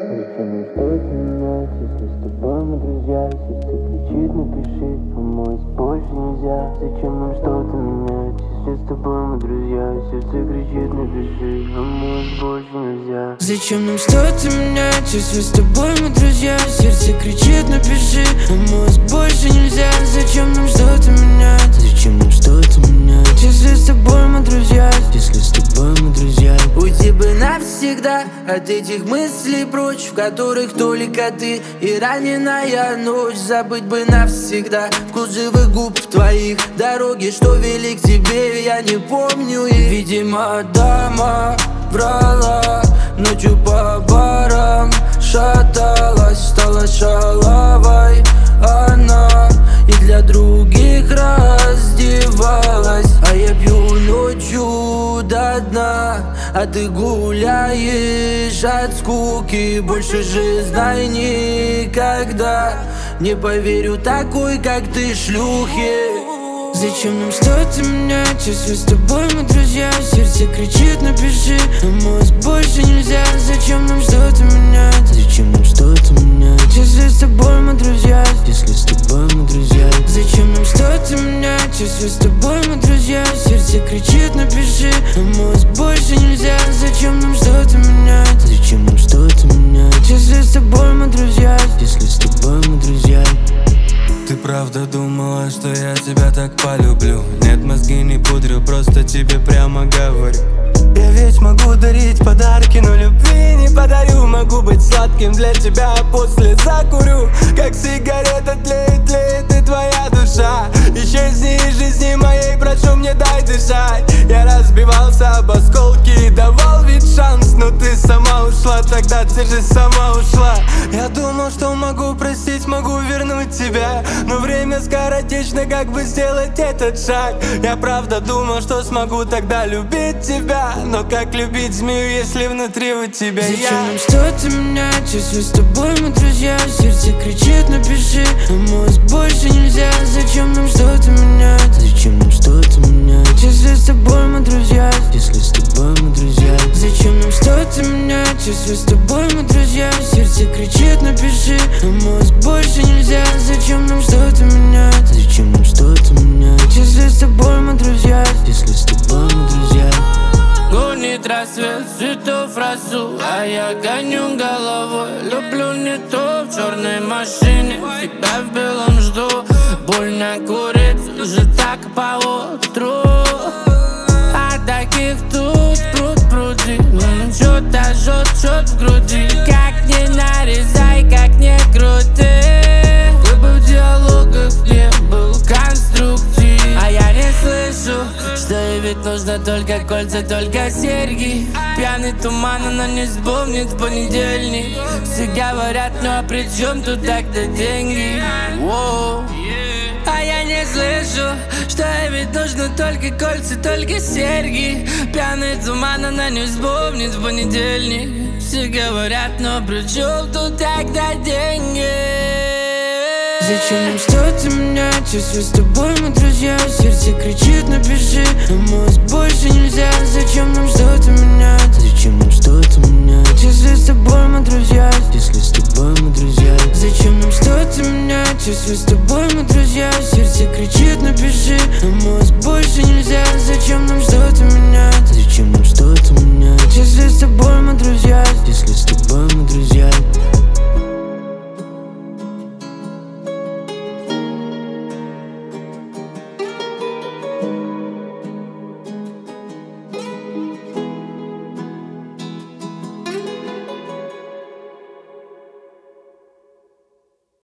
Зачем нам что-то менять, если с тобой мы друзья? Сердце кричит, напиши, помочь больше нельзя. Зачем нам что-то менять, если с тобой мы друзья? Сердце кричит, напиши, помочь больше нельзя. Зачем нам что-то менять, если с тобой мы друзья? Сердце кричит, напиши, а мозг больше нельзя. Зачем нам что-то менять? Зачем нам что-то менять, если с тобой мы друзья? Если с тобой мы друзья. Уйти бы навсегда от этих мыслей прочь, в которых только ты и раненая ночь. Забыть бы навсегда вкус живых губ твоих. Дороги, что вели к тебе, я не помню их. Видимо, дама врала, ночью по барам шаталась, стала шалавой она и для других раздевалась. А я пью ночью до дна, а ты гуляешь от скуки. Больше же знай никогда не поверю такой, как ты, шлюхе. Зачем нам что-то менять, если с тобой мы друзья? Сердце кричит, напиши, а мозг больше нельзя. Зачем нам что-то менять? Зачем нам что-то менять, если с тобой мы друзья? Если с тобой мы друзья. Зачем нам что-то менять, если с тобой мы друзья? Сердце кричит, напиши, а мозг больше нельзя. Зачем нам что-то менять? Зачем нам что-то менять, если с тобой мы друзья? Если с тобой мы друзья. Ты правда думала, что я тебя так полюблю? Нет, мозги не пудрю, просто тебе прямо говорю. Я ведь могу дарить подарки, но любви не подарю. Могу быть сладким для тебя, а после закурю. Как сигарета тлеет, тлеет и твоя душа. Исчезни из жизни моей, прошу, мне дай дышать. Я разбивался об осколки и давал ведь шанс, но ты сама ушла, тогда ты же сама ушла. Я думал, что могу простить, могу вернуть тебя, но время скоротечно, как бы сделать этот шаг. Я правда думал, что смогу тогда любить тебя, но как любить змею, если внутри у тебя я? Зачем нам что-то менять, если с тобой мы друзья? Сердце кричит, напиши, а мозг больше нельзя. Зачем нам что-то менять? Зачем нам что-то менять, если с тобой мы друзья? Если с тобой мы друзья. Зачем нам что-то менять, если с тобой мы друзья? Сердце кричит, напиши, а мозг больше нельзя. Зачем нам что-то менять? Зачем нам что-то менять, если с тобой мы друзья? Если с тобой мы друзья. Гонит рассвет цветов росу, а я гоню головой. Люблю не то в черной машине, тебя в белом жду. Больно курить уже так по утру, а таких тут пруд-пруди. Ну что-то жжет, чёт в груди. Как не нарезай, как не крути, ты бы в диалогах не был конструктив. А я не слышу, что ей ведь нужно только кольца, только серьги. Пьяный туман, она не вспомнит в понедельник. Все говорят, ну а при чем тут так-то деньги? Воу. А я не слышу, что ей ведь нужно только кольца, только серьги. Пьяный туман, она не вспомнит в понедельник. Все говорят, но при чем тут тогда деньги? Зачем нам что-то менять, если с тобой мы друзья? Сердце кричит, напиши, а мозг больше нельзя. Зачем нам что-то менять? Зачем нам что-то менять, если с тобой мы друзья? Если с тобой мы друзья. Зачем нам что-то менять, если с тобой мы друзья?